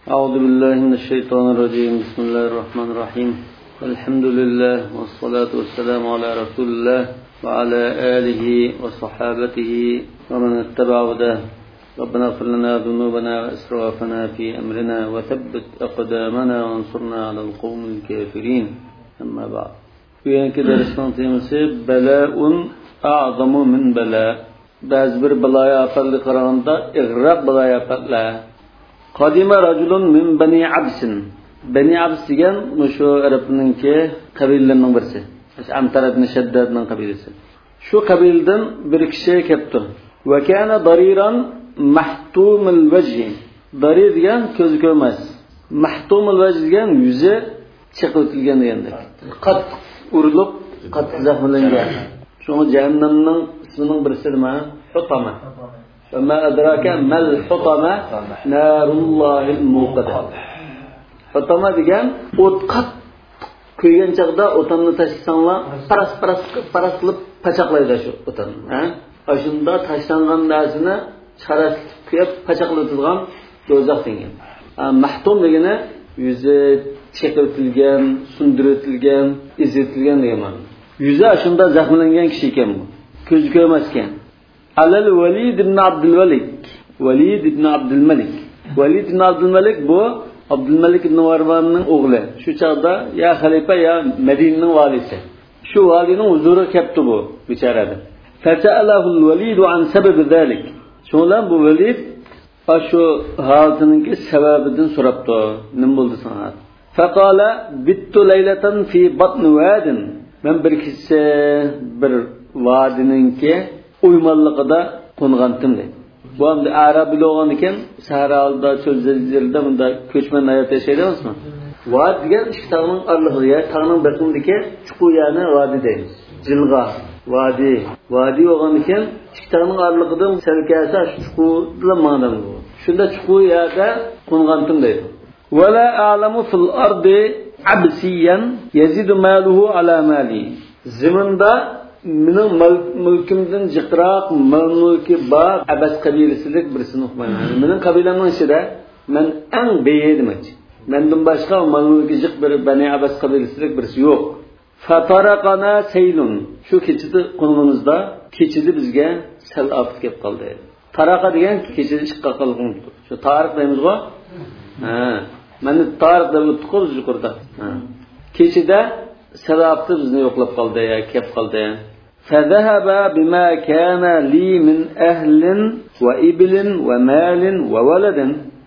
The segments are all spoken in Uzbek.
أعوذ بالله من الشيطان الرجيم. بسم الله الرحمن الرحيم. الحمد لله والصلاة والسلام على رسول الله وعلى آله وصحابته ومن اتبع هداه. ربنا اغفر لنا ذنوبنا وإسرافنا في أمرنا وثبت أقدامنا وانصرنا على القوم الكافرين. أما بعد. في درسنا تيمسي بلاء أعظم من بلاء. بعض بلايا فل قراندا إغراق بلايا فل. قديم رجل من بني عبس. بني عبس degan mushu Arabninki qabilalarining birisi. Amtar ibn Shaddadning qabilasi. Shu qabildan bir kishi kelibdi. Va kana dariran mahtumul wajh. Darir degan ko'zi ko'rmas. Mahtumul wajh degan yuzi chiqilgan deganda. Qattiq urilib, qattiq zaxmlangan. Shuni jahannamning ismining birisi nima? Hutama. وما أدراك ما الحطمة نار الله الموقدة. حطمة degan o'tqat kuygan chaqda o'tanni tashlasanlar paras qilib pachaqlaydi shu o'tan. Ashunda tashlangan narsani charasib kuyib pachaqlaydigan do'zax degan. Mahtum degani yuzi cheqitilgan, sundiritilgan, izitilgan degan ma'no. Yuzi ashunda zaxmlangan kishi ekan bu. Ko'zi ko'rmas ekan. على الوليد بن عبد الملك. وليد بن عبد الملك. وليد بن عبد الملك bu عبد الملك ibn Marvanning o'g'li. Shu chaqda ya xalifa ya Madinaning valisi. Shu valining huzuri kelibdi bu bechorada. فسأله الوليد عن سبب ذلك. Shundan bu Valid shu holatining sababidan so'rabdi. Nima bo'ldi sana? فقال بت ليلة في بطن واد. Men bir kecha bir vadininki uymanlıqda qo'ngandim deydi. Bu ham Arab bo'lgan ekan, Sahroda, cho'l jazirada bunda ko'chman hayot yashaydi emasmi? Vad degan ikki tog'ning orlig'iga, tog'ning batnidagi chuqur yana vadi deymiz. Jilg'a, vadi. Vadi bo'lgan ekan, ikki tog'ning orlig'idan salkasa chuqur ma'nodan bu. Shunda chuqur yerda qo'ngandim deydi. Wala a'lamu fil ardi absiyan yazidu maluhu ala mali. Zaminda mening mulkimdan jiqroq mulki bor Abbas qabilasilik birisini o'qimayman. Mening qabilamning ichida men eng beyedemoqchi. Mendan boshqa mulki jiq bir Bani Abbas qabilasilik birisi yo'q. Fataraqana saylun. Shu kechida qonimizda kechida bizga sal oft kelib qoldi. Taraqa degan kechida chiqqa qolgan. Shu tarix deymiz-ku? Meni tarix deb o'tib yuqorida. Kechida sababti bizni yo'qlab qoldi, kelib qoldi. فذهب بما كان لي من أهل وإبل ومال وولد.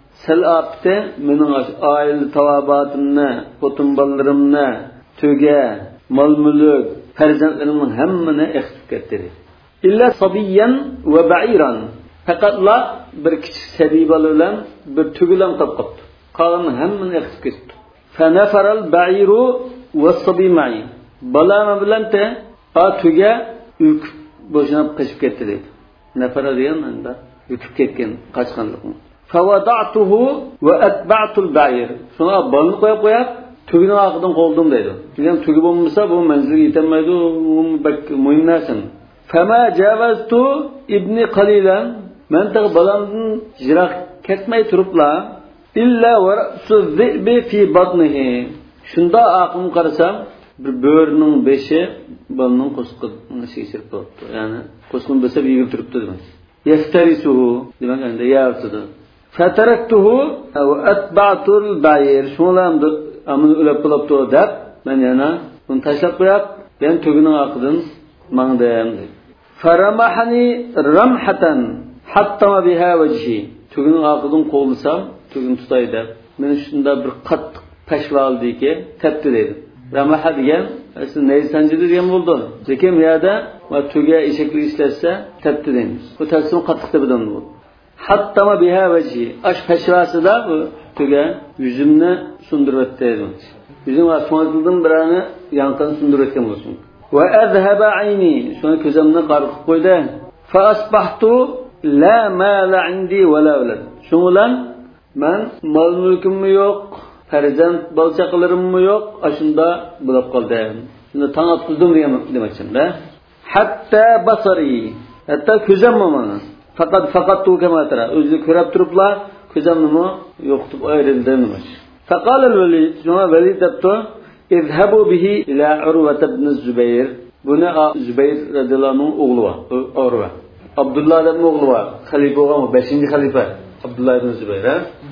سلأبت من آيل تواباتنا قطنبالرمنا تجا مال ملك فرزندلرمن همنا اختف كتري إلا صبيا وبعيرا. فقط لا بركش سبيبالولان برتغلان تبقت قالن همنا اختف كت. فنفر البعير والصبي معي. بلا ما بلنته Atuga üküp boşanıp kaçıp gitti dedi. Nefere diyen anda üküp ketken kaçkanlık mı? Favada'tuhu ve etba'tul ba'ir. Sonra balını koyup tügünün ağıdan koldum dedi. Diyem tügü bulmuşsa bu menzili yetemeydi, mühim nersin? Fema cevaztu ibni kalilen. Men tağı balamdın jirak ketmeyi turupla illa ve ra'su zi'bi fi batnihi. Şunda aklım karısam bir böğrünün beşi balının qo'sqini şişirib qo'yibdi. Ya'ni qo'sqini bo'lsa yigib turibdi demak. Yaftarisuhu demak endi ya'tidi. Fataraktuhu va atba'tul ba'ir. Shunlamdi amini o'lab qolibdi deb men yana uni tashlab qo'yib, men tugining oqidan mangdim. Faramahani ramhatan hatta biha wajhi. Tugining oqidan qo'lsam, tugini tutay deb men shunda bir qattiq pashva oldiki, tepdi dedi. Ramaha degan aslida neysanjidi degan bo'ldi. Lekin bu yerda va tuga eshakli ishlatsa tepdi deymiz. Bu taslim qattiq bilan bu. Hatta biha wajhi. Ash pashvasida bu tuga yuzimni sundiribdi deymiz. Yuzim asmoqildan birani yanqan sundirayotgan bo'lsin. Va azhaba ayni. Shuni ko'zimni qarqib qo'ydi. Fa asbahtu la mala indi va la walad. Shuning bilan men mol mulkim yo'q. Farzand balchaqalarimmi yo'q, ashunda bo'lib qoldi. Shunda tong otqizdim demoqchimda. Hatta basari, hatta ko'zim mana. Faqat tu kamatara. O'zi ko'rib turiblar, ko'zimni yo'qitib ayrildimiş. Faqala al-Valid, şuna Valid debdi, "İzhabu bihi ila Urva ibn Zubayr." Buni Zubayr radhiyallohu anhu o'g'li var. Urva. Abdullah ibn o'g'li var. Xalifa bo'lgan 5-xalifa Abdullah ibn Zubayr.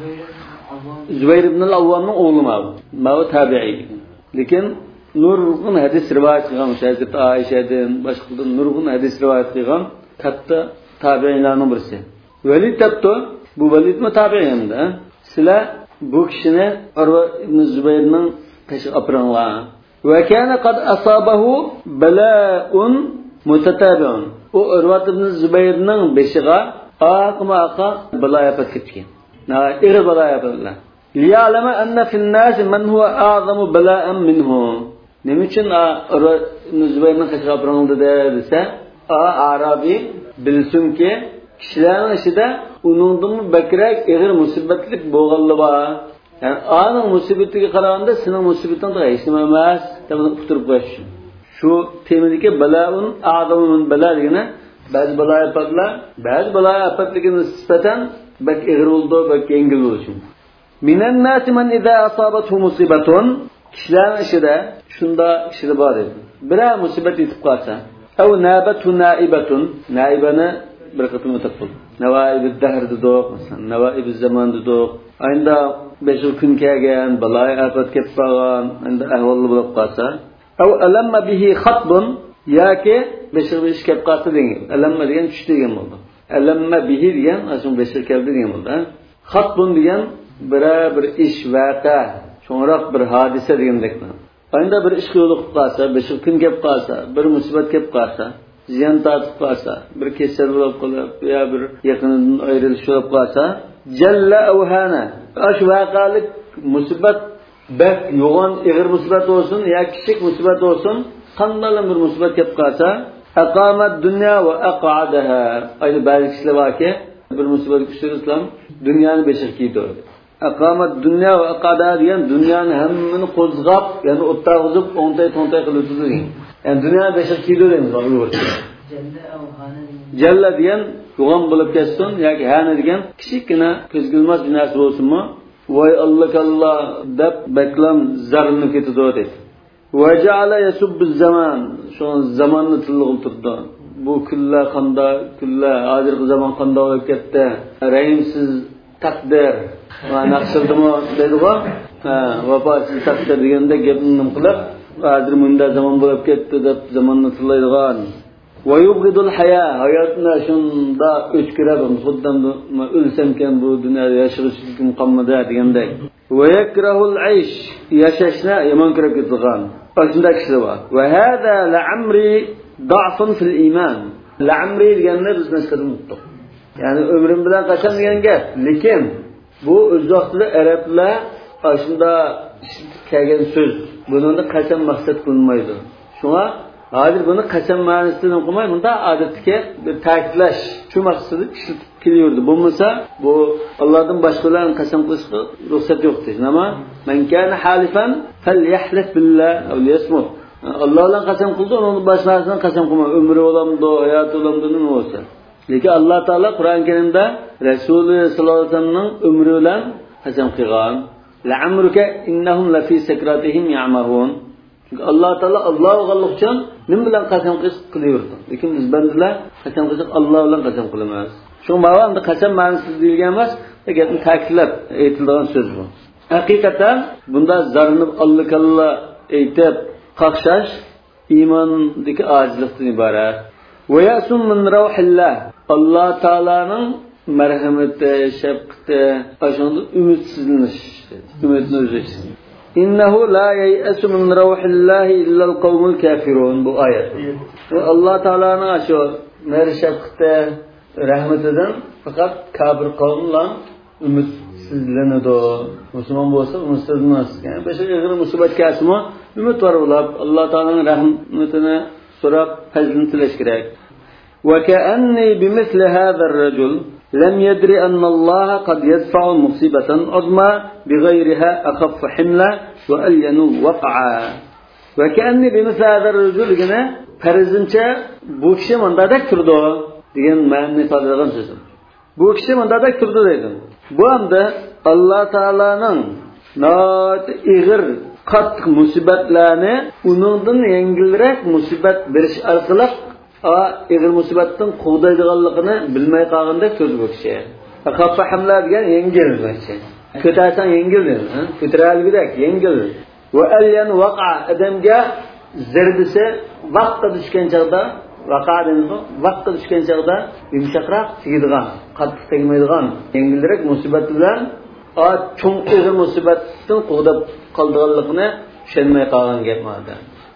Zubayr ibn al-Awwamning o'g'li ma. Ma tabi'i. Lekin nurg'un hadis rivoyat qilgan Hazrat Aishadan, boshqalardan nurg'un hadis rivoyat qilgan katta tabi'inlarning birisi. Valid debdi, bu Validmi tabi'inda? Sizlar bu kishini Urva ibn Zubayrning tashib apiranglar. Va kana qad asabahu bala'un mutatabi'un. O Urva ibn Zubayrning beshiga aqma balo yapib ketgan. Ir balo yapdilar. Liya'lama anna fil nas man huwa a'zamu bala'an minhu. Nima uchun Urva ibn Zubayrning tashib apiranglar desa, Arabiy bilsinki kishilarning ichida uningdan bakrak ig'ir musibatlik bo'lganligi bor. Yani anın musibetiga qaraganda sening musibating da hech nima emas deb uqtirib qo'yish. Shu temidagi balaun a'zamun bala degani ba'zi balo afatligiga nisbatan bak ig'ir bo'ldi, bak yengil bo'ldi. Minan nasi man idza asabathu musibatun, kishilarning ichida shunda kishilar bor edi. Biror musibat yetib qolsa, aw nabatu naibatun, naibani bir qatim o'tib qoldi. Navaib ad-dahr dedik, masalan, navaib az-zaman dedik. Ayında 5 kun kelgan, balay afat kelib qolgan, endi ahvol bo'lib qolsa, aw alamma bihi khatbun, yoki 5 ish kelib qolsa degan. Alamma degan tush degan bo'ldi. Alamma bihi degan ashun 5 keldi degan bo'ldi. Khatbun degan bir ish vaqa, cho'ngroq bir hodisa degandek. Ayında bir ish bo'lib qolsa, 5 kun kelib qolsa, bir musibat kelib qolsa, ziyon tortib qolsa, bir kasal bo'lib qolib, yo bir yaqinidan ayrilish bo'lib qolsa, jalla awhana. Ash vaqalik musibat bak yo'g'on ig'ir musibat bo'lsin, yo kichik musibat bo'lsin, qanday bir musibat kelib qolsa, aqamat dunya va aq'adaha. Ayni ba'zi kishilar borki, bir musibat kuchli islom dunyoni beshiq kiydi. Aqamat dunya va aq'adaha degan dunyoni hammani qo'zg'ab, ya'ni o'ttag'izib, o'ntay qilib o'tdi. Yani dünya beşik kilo deymiz Uyg'urcha. Jalla degan yo'g'on bo'lib ketsin yoki hana degan kichikgina ko'zgilmas bir narsa bo'lsinmi? Voy Allah deb baklam zarrinib ketadi deydi. Va ja'ala yasubbu zaman, shu zamonni tilg'iltirdi. Bu kunlar qanday, hozirgi zamon qanday bo'lib ketdi? Rahimsiz taqdir va naqshildimi deydi-ku. Vafosiz taqdir deganda gapni nim qilib hozir bunda zaman bo'lib ketdi deb zamonni tillaydigan. Va yubghidul haya, hayotni shunda o'chkirab, xuddamda o'lsamkan bu dunyoda yashashim qolmadi degandek. Va yakrahul aysh, yashashni yomon ko'rib ketgan. Shunday kishilar bor. Va hada la'amri da'fun fil iman. La'amri deganni biz nasqadib unutdik. Ya'ni umrim bilan qachon degan gap. Lekin bu o'z vaqtida arablar shunda kelgan so'z. Buni qachon maqsad qilinmaydi. Shunga hozir buni qachon ma'nosini o'qimay, bunda odatga bir ta'kidlash, shu maqsadi kelyapti. Bo'lmasa, bu Allohdan boshqalarni qasam qilishga ruxsat yo'qdir. Nima? Man kana halifan falyahlif billah aw liyasmut. Alloh bilan qasam qildi, uni boshqasidan qasam qilma. Umri olamdi, hayoti olamdi nima bo'lsa. Lekin Alloh taolo Qur'on Karimda Rasuli sollallohu alayhi vasallamning umri bilan qasam qilgan. La'amruka innahum la fi sakratihim ya'mahun. Çünkü Allah Teala Allahu Galluh için nim bilan qasam qiliyordu. Lekin biz bandlar qasam qilsak Alloh bilan qasam qilamiz. Shu ma'noda qasam ma'nosi deyilgan emas, gapni ta'kidlab aytilgan so'z bu. Haqiqatan bunda zarnib Allohga aytib qaqshash iymondagi ojizlikdan iborat. Va yasum min ruhillah. Alloh taolaning marhamati, shafqati, ashunda umidsizlanish, umidni o'zish. İnnehu la yey'asu min ruhillahi illa al-qawmul kafirun, bu ayet. Allah Teala'nın aşı mer şefqati, rahmetinden fakat kafir kavmlar ümitsizlenedi. Müslüman bolsa ümitsizlenmez. Yani beşe ağır musibet kesimi ümit var olab Allah Teala'nın rahmetini so'rab fazlini tilash kerak. Ve ka'anni bimithli hadha ar-rajul لم يدري أن الله قد يدفع مصيبة عظمى بغيرها أخف حملا وألين وقعا. وكأني بمثل هذا الرجل جنا فرزنچا بوكشي من دادك تردو ديگن معنی ifade eden sözüm. Bu kishi bunda deb turdi deydi. Bu hamda Alloh taolaning ig'ir qattiq musibatlarni uningdan yengilroq musibat berish orqali ig'ir musibatdan quvdaydiganligini bilmay qolganda turdi bu kishi. Xaffa hamla degan yengil bo'lsa. Ko'tarsan yengil, ko'taralgidek yengil. Va alyan waqa adamga zirbisi vaqtda tushgan chog'da vaqtda tushgan chog'da yumshoqroq tegadigan, qattiq tegmaydigan yengilroq musibat bilan cho'ng ig'ir musibatdan quvdab qoldiganligini tushunmay qolgan gap ma'noda.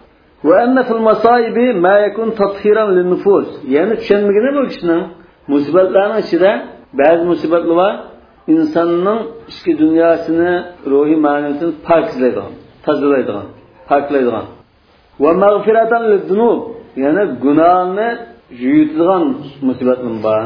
Va anna fil masaibi ma yakun tathiran lin nufus. Ya'ni tushunmagani bu kishining musibatlarning ichida ba'zi musibatlar bor, insonning ichki dunyosini, ruhiy ma'naviyatini poklaydigan, tozalaydigan, poklaydigan. Va maghfiratan lid-dunub, ya'ni gunohni yuyitadigan musibatlar bor.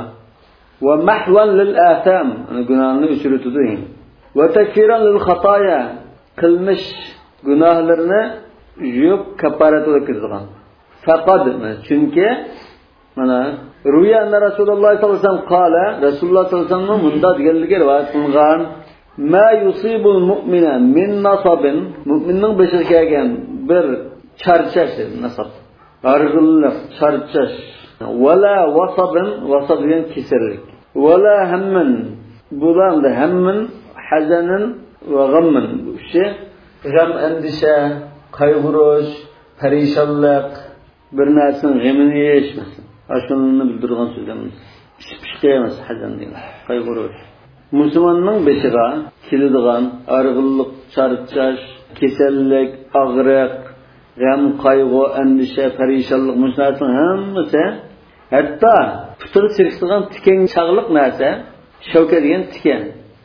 Va mahwan lil-atham, gunohni o'chiradi. Va takfiran lil-xatoya, qilmish gunohlarni yuyib kafarat qiladigan. Faqat chunki mana Ruyan Rasululloh sallallohu alayhi vasallam qala, Rasululloh sallallohu alayhi vasallam bunda deganligi rivoyat qilingan, "Ma yusibul mu'mina min nasabin", mu'minning beshiga kelgan bir charchash, nasab, arg'illik, charchash, wala wasabin, wasab degan kasallik, wala hammin, bularda hammin, hazanin va g'ammin, shu g'am, andisha, qayg'urish, parishonlik, bir narsaning g'amini yeyishmasin. Aşkınlığını bildirgan sözlerimiz. Pişkeyemez hazan değil. Kaygırış. Müslümanın beşiğe kilidgan, argıllık, çarçaş, kesellik, ağrık, gam, kaygı, endişe, perişanlık, müslümanın hemmisi, hatta pütürü çiriktiğen tiken çağlık neyse, şevke diyen tiken.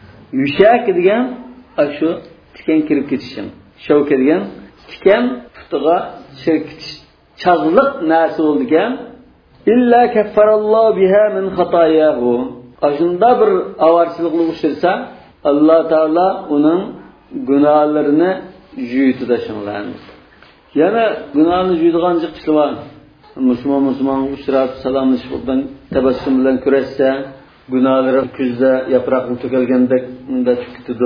Yüşek diyen, şu tiken kirip gitişim. Şevke diyen tiken pütüge çirk çağlık neyse oldu diyen, İlla keffarallahu biha min hatayahu. Aşında bir avarsızlık oluşursa Allah Teala onun günahlarını juyutu da şunlar. Yani günahını juyduğan kişi var. Müslüman uçurab salamlaşıp oradan tebessüm bilen küreşse, günahları küzde yapraklı tökelgendek de tükütüdü.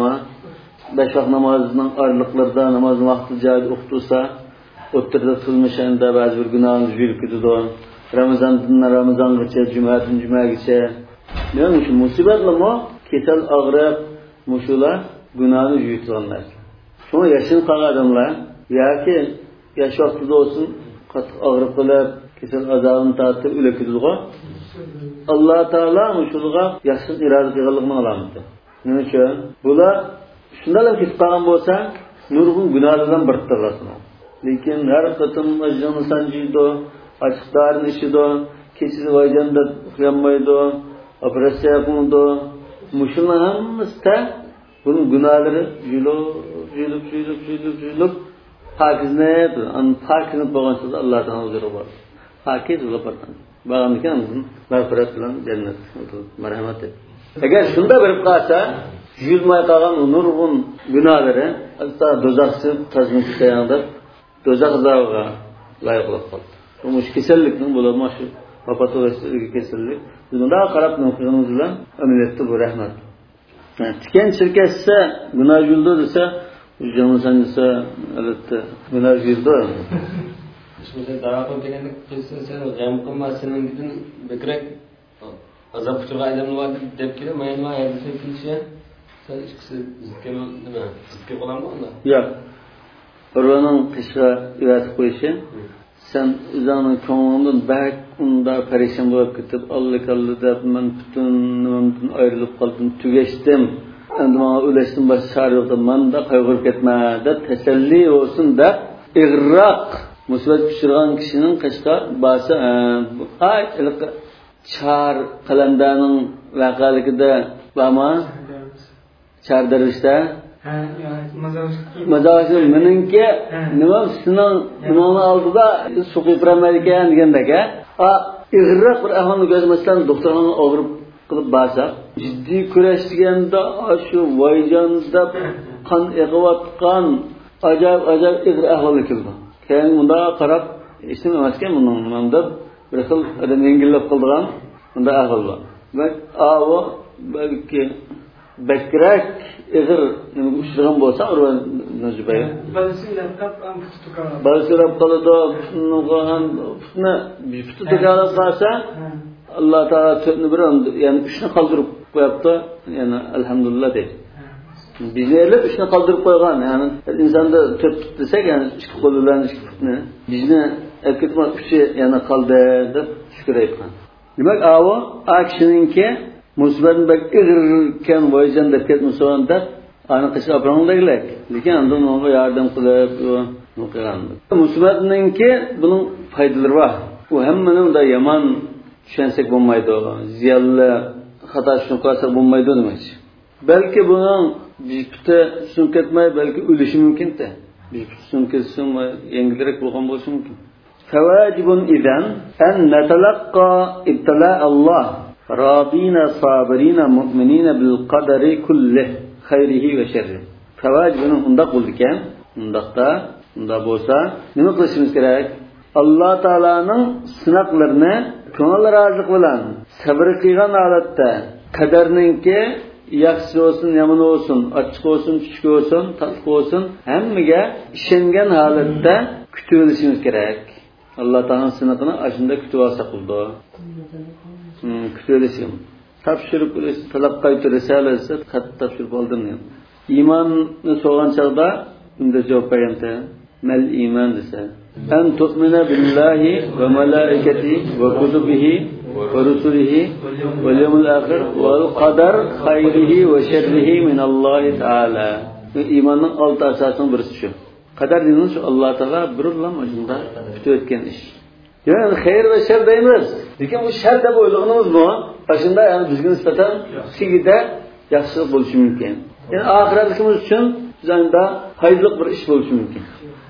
Beş vakit namazının aralıklarda namaz vakti cahil okutursa, oturda kılmışında bazı bir günahını juyutudu. Ramazan geçe, cuma geçe. Yani şu musibetle mi? Kesel ağrı, muşula, günahını yuyutulanlar. Şuna yaşın kalan adamlar, ya ki yaş vakti olsun, kat ağrı kılıp, kesel azabını tahtı, öyle kütüdüğü. Allah Teala muşuluğa yaşın iradı kıyırlığını alamıştı. Yani şu, bu da, şundan kesip kalan olsa, nurgun günahlardan bırttırlasın. Lekin her katın acını sancıydı, açıklarını işidi, keçisi vaycanda uyanmaydı, operasyon yapıldı. Muşulun hemmisi de bunun günahları jülüp pakizne yapıyor. Pakizne bağımsız Allah'tan huzuru var. Pakiz olup artan. Bağımlıken amızın mağfiret olan cennet, merhamet et. Eğer şunda verip kalsa, yüzmeye kalan nurgun günahları, hatta dozaksı tazmin tutayanda, dozak azabına layık olup kaldı. Bu kesellikning bo'lma shu papatologik kesellik. Bunda qarab noktamız bilan ameliyatda bu rahmat. Tiken çirkesse günah yuldu desa, canı sancısa albatta günah yuldu. Şimdi davakon degende sen g'am qilmasinin dedin bekrak azab kuturgan odamlar bor deb kelib, men aytdim kimchi sen ikkisi zikr nima? Zikr qilammi unda? Yo'q. Urvaning qishga uyatib qo'yishi sen o'zingning ko'nglingdan bak unda parishon bo'lib ketib, allı deb men butun nimamdan ayrilib qoldim, tugashdim. Endi menga o'lashdan boshqa chora yo'q deb menda qayg'urib ketma deb tasalli bo'lsin deb ig'roq musibat tushirgan kishining qishqa basi char qalandaning vaqaligida bormi? Char darvishda mazavisi meningki nima sizning nimani oldida suqib turamaydi ekan degandek ig'roq bir ahvolni ko'rmasdan doktorning og'rib qilib borsa jiddiy kurash deganda shu voyjonda qon eg'iyotgan ajoyib ig'ir ahvolga keldi. Keyin bunda qarab hech nima emas ekan bundan deb bir xil adam yengillab qildigan bunda ahvol bor. Bak ava belki bekrak eğer uçturan bolsa orada nacibay. Balsırap kalıda putna bir putu tekrarla kalsa Allah Teala sözünü bir an yani üçünü kaldırıp koyaptı yani elhamdülillah deyip. Bizlerle üçünü kaldırıp koygan yani insanda tört put desek yani iki koluyla iki putunu bizne erketme üçü yani kaldı deb şükür aytkan. Demek ava akşininki musibetni bak irken voyjan deb ketmese onda ana kışı aprandagilar. Lekin ondan ona yardım qilib muqaran. Musibetninki bunun faydaları var. Bu hemmenin de yaman düşünsek bo'lmaydi. Ziyallı xato shuni qilsak bo'lmaydi demak. Belki bunun bitta tushunib ketmay balki o'lishi mumkin-da. Bir tushunib ketsin va yangilik bo'lgan bo'lishi mumkin. Fawajibun idan an natalaqqa ibtila Allah radina sabirina mu'minina bil qadari kullih xayrihi ve şerri. Fawajibun unda bo'lgan, unda bo'lsa nima qilishimiz kerak? Allah Teala'nın sınaqlarını ko'ngil rozilik bilan sabr qilgan holatda qadarninki yaxshi olsun, yomon olsun, ochiq olsun, tushuk olsun, tatlı olsun, hammaga ishongan holatda kutib olishimiz kerak. Allah Teala'nın sınaqini ashunda kutib olsak bo'ldi. Kutib olishim. Topshirib olish, talab qayta risalasi xat topshirib oldim. İmanni so'rgan chaqda unda javob berganda mal iman desa an tu'mina billahi va malaikatihi va kutubihi va rusulihi val yawmil akhir val qadar khayrihi va sharrihi min Alloh Taala. İmanning olti asosining birisi shu. Qadar degani shu Alloh Taala birlam o'shunda bitib o'tgan ish. Yani xayr va shar deymiz. Lekin bu shar deb o'ylaganimizmi? O'shunda yani bizga nisbatan sigida yaxshilik bo'lishi mumkin. Yani ahiretimiz için bizde hayırlı bir iş bo'lishi mumkin.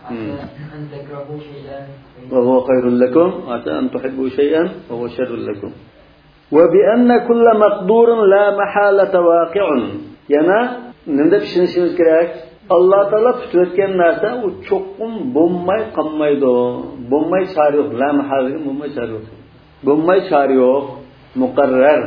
Ve huve hayrun lekum, ata an tuhibbu şey'en ve huve şerrun lekum. Ve bi enne kulle maqdurun la mahalete vaqi'un. Yana nimde pişinişimiz gerek? Allah Teala tutuyotgan narsa u cho'qqum bo'lmay qolmaydi. Bo'lmay chari yo'q, la mahalete bo'lmay chari yo'q. Bo'lmay chari yo'q, muqarrar.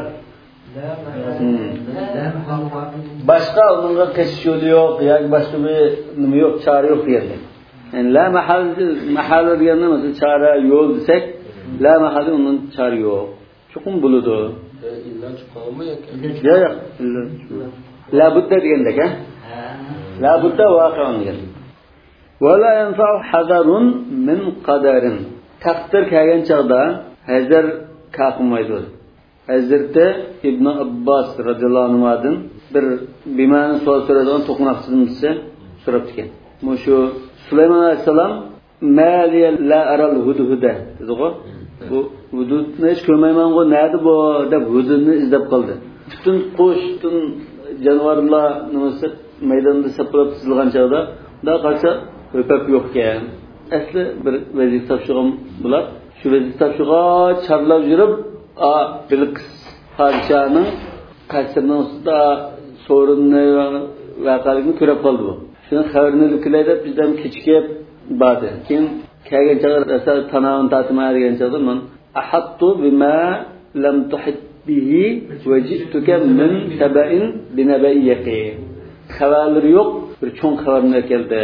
Başka onunla keşiş yolu yok, yani başka bir nime yok, çare yok diyelim. Yani la mahalle diyenler mesela çare yol desek, la mahalle onun çare yok. Çok mu buludu? İlla çıkalım mı yok? Ya. La budda diyendek ha? La budda vaki'un diyelim. Ve la yenfa'u hadarun min qadarin. Takdir kâgen çağda hazır kalkmaydı. Hazreti İbn Abbas radıyallahu anh'dan bir bimani so'z so'radigan to'qnaqchisi so'rab ekan. Şu Süleyman alayhisalom maliya la aral hudhuda dedi-ku. Bu hududni hech ko'rmayman-ku, nadi bu deb hududni izlab qoldi. Bütün qush, bütün jonivorlar nimasi maydonda saplab tizilgan chog'da da qarsa o'pab yo'q ekan. Asli bir vazifa topshirgan bular. Shu vazifa topshirgan charlab yurib Bilqis padişahının kasrının üstünde sorunlu vakalarını körüp kaldı bu. Şunun haberini lüküleyip bizden keçikip bağdı. Kim kâgen çağır rasa tanağın tatımaya diyen çağırdı mı? Ahattu bima lam tuhit bihi ve ci'tuke min sebe'in binebe'i yaqin. Haberleri yok, bir çoğun haberine geldi.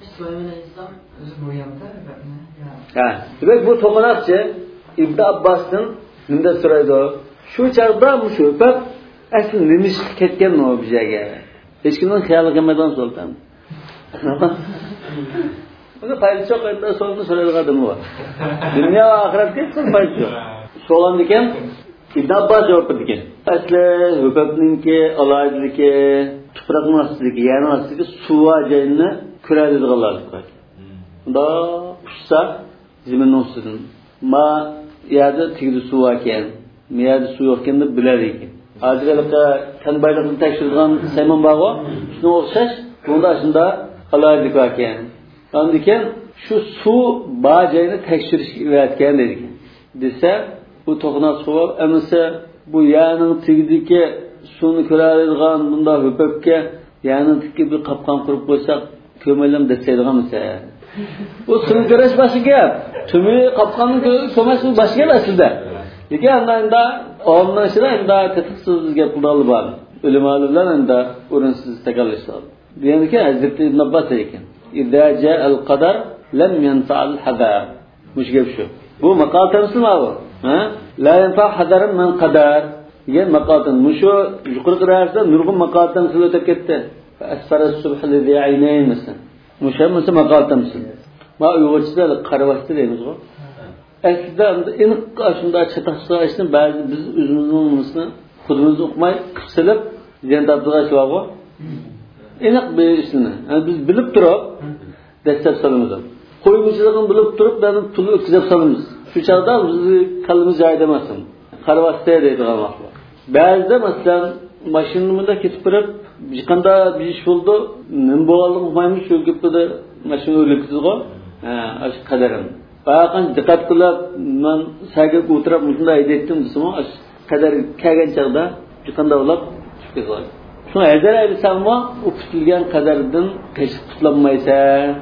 Demek bu toğunakçı İbn Abbas'ın Ninde soraydı o. Şu çağda mı şu öpep aslında nimiş ketken mi o bizege? Hiç kimden hayal gelmeden soltan. Bugün fayda çok ettiğinde solunu soraydı kadını var. Dünya ve ahiret geçsin fayda çok. Solan diken İbn Abbas cevap verdiken. Aslında öpepninki, alaydaki, tuprakın astındaki, yani astındaki suva cayını küreli dağlardık var. Da uçsa ziminin olsun. Ma yerde tigri su varken, miyerde su yokken de biler ekan. Hozirgacha tan bayliqni tekshirgan Saymon bog'i, shunga o'xshash, bunda aslında alaylik varken. Andiken şu su bajayni tekshirish kelayotgan dedik. Desa, bu to'qnaq suv eması bu ya'ning tigidagi suvni ko'radigan bunda hupakka ya'niki bir qapqon qurib qo'ysak, ko'maylam desaydigan mesela. Bu suyun ko'rash boshqa gap. Tumi qapqonning ko'mashi boshqa gap aslida. Lekin andanda Ondan sonra enda tetiksiz gap qildi bor. Ulamolar enda o'rinsiz takallaşlar. Yani ki Hazreti İbn Abbas ekan. İzâ câ'al qadar lem yanfa'al hadar. Muş gap şu. Bu maqal tamsil mı bu? Ha? La yanfa' hadarun min qadar. Degan maqoldan mushu yuqori qirasida nurg'un maqol tamsil o'tib ketdi. Asfara subh lizi aynayn masalan. Musha maqol tamsil. Ma uyg'urchada qaravachda deymiz-ku. Aslida aniq shunda chataqchilashni ba'zi biz o'zimizning xudimizni o'qimay qilib degan tabdiga shugo. Aniq bilishni. Biz bilib turib dastlab solamiz. Qo'yimchiligini bilib turib, bani pulni o'tkazib solamiz. Shu chog'da bizni qalbimiz joyida emasmi? Qaravachda deydigan vaqt. Ba'zida masalan mashinamda ketib turib, yiqanda bir ish bo'ldi, nima bo'lganligini bilmaymiz, shu gapda mashina o'rlikizgo. Ash qadarim. Baqan diqqat qilib, men sagib o'tirib shunday aytdim desam, ash qadar kelgan chog'da yiqanda bo'lib chiqib qoladi. Shuni azar aytsammi, u kutilgan qadardan qishib qutlanmaysa.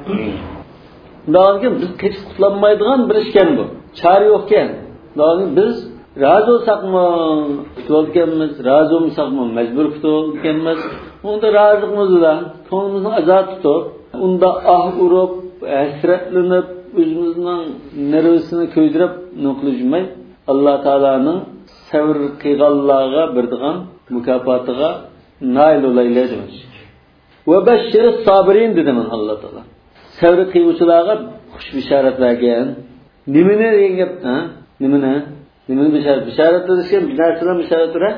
Bundan biz qishib qutlanmaydigan bir ishkan bu. Chora yo'q ekan. Bundan biz razı olsakmı tutulkenmiz, razı olmasakmı mecbur tutulkenmiz. Onda razılığımız da tonumuzun azat tutup, onda ah urup, hasretlenip, özümüzün nervesini köydürüp noklucumay. Allah Teala'nın sevr kıygallağa birdiğen mükafatıga nail olayla demiş. Ve beşşiri sabirin dedim Allah Teala. Sevr kıyguçulağa hoş bişaret vergen. Nimine diyengep, ha? Nimine? Nimine bişaret edişken, binasına bişaret eder?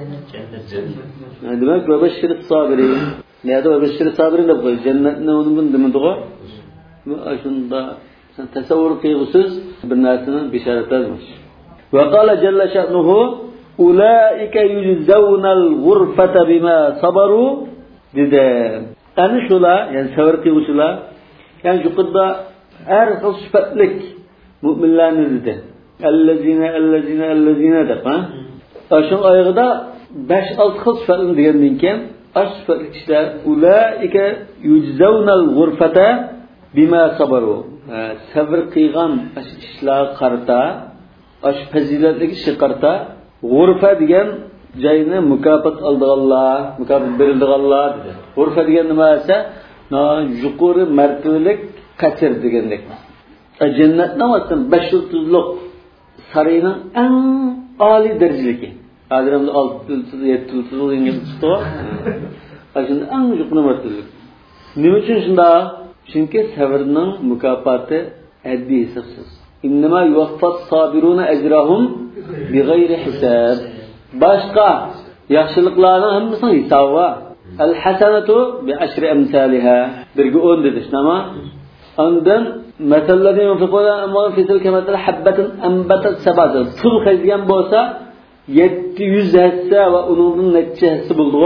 Cennet. Demek ve beşşiri sabirin. Ne adı ve beşşiri sabirin de koy. Cennet ne onun demin doğru? Aşında sen tasavvur kıygısız binasına bişaret edilmiş. Ve kâle celle şa'nuhu ulaike yüczevnel gurfete bima sabaru dedi. Yani şula, yani sevr kıygısılar, yani yukarıda her sıfatlık müminlerini dedi. Ellezine de ha. Aşın ayıda 5-6 xil sıfatını degenden keyin aş sıfatlı kişiler ulaike yüczevnel gurfete bima sabaru. Sabr qilgan aş ishlar qarta, aş fazilatli ish qarta, gurfa degan joyni mukofot oldiganlar, mukofot berildiganlar dedi. Gurfa degan nima esa, yuqori martabalik qasr degandek. Jannatda masalan 5 yıldızlık sarayının en âli dereceliki. Adamda 6 yıldız, 7 yıldız gibi tutuyor. Aslında en yukarı mertebelik. Ne için şunda? Çünkü sabrının mükafatı addi hesapsız. İnnemâ yuvaffas sabirûne ecrahum bi gayri hisab. Başka yaxşılıkların hamısının hesabı var. El hasanatu bi aşri emsaliha. Birgi 10 dedi ama ondan meselleri yunfikuna ama fi tilke mesel habbatin enbetet sebazı. Tıl kaydiyen bolsa 700 hisse ve onun netçe hisse buldu.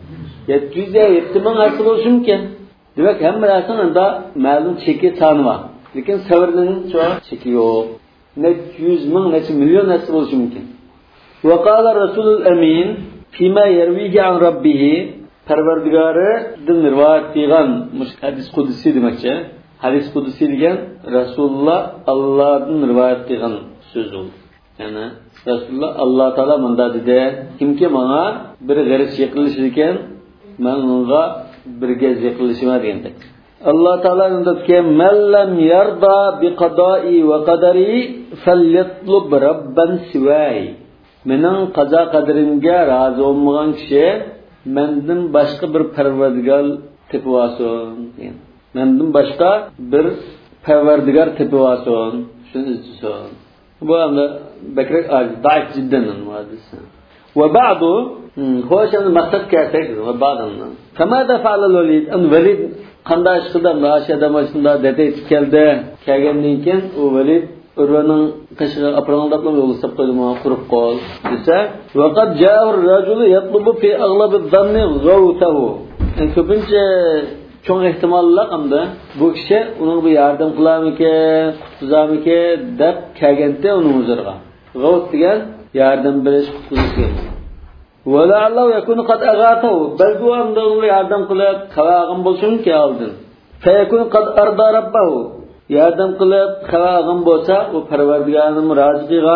700'e 7000 hisse buluşu mümkün. Demek hem bilasında ma'lum çeki sanı var. Lekin sabrning çoğu çeki yok. Net 100 bin, net milyon hisse buluşu mümkün. Ve qala Rasulul Emin fima yervihi an rabbihi Parvardigari-din rivoyat qilgan hadis qudsi demakchi. Hadis qudsi degan Rasululloh Allohdan rivoyat qilgan so'z u. Ya'ni Rasululloh Alloh taolo bunda dedi, kimki menga bir g'ariz yiqilishi ekan, men unga bir gaz yiqilishim degandek. Alloh taolo undaki "Man lam yarda bi qada'i va qadari falyatlub robban siwai." Mening qazo qadarimga rozi bo'lmagan kishi mendan boshqa bir parvardigor tepib olsin. Mendan boshqa bir parvardigor tepib olsin. Shuni istasin. Bu hamda bakrak da'if jiddan hadis. Ve ba'du hoş yani maqsad kelsak ve ba'dan. Kamada fa'ala Walid, an Walid qanday ish qildi? Mashada mashunda dete keldi. Kelgandan keyin u Walid Urvaning qishig'i aprangdaqla yo'lsab qo'ydimi, qurib qol desa, vaqat ja'a ar-rajul yatlubu fi aghlab adh-dhanni ghawtahu. Ko'pincha cho'ng ehtimollar hamda bu kishi uning bir yordam qilarmikan, qutqizarmikan deb kelganda uning huzuriga. G'awt degan yordam berish, qutqizish. Va la'allahu yakunu qad aghathu. Balki hamda unga yordam qilib, qavag'im bo'lsin ki oldin. Fa yakunu qad arda rabbahu. Yardım qilib, qavag'im bo'lsa, u Parvardigorning rozi qilgan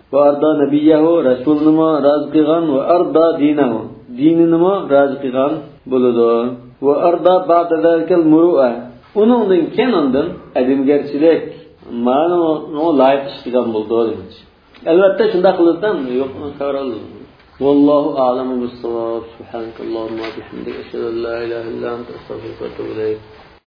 va arda nabiyahu rasulni rozi qilgan va arda dinahu dinini rozi qilgan bo'ladi. Va arda ba'da zalikal muru'a uningdan kenondan adamgarchilik ma'no loyiq ish qilgan bo'ldi. Albatta shunda qilsam yo'q qaraldi. Vallohu a'lamu bis-savab. Subhanakallahumma va bihamdika ashhadu an la ilaha illa anta astaghfiruka va atubu ilayk.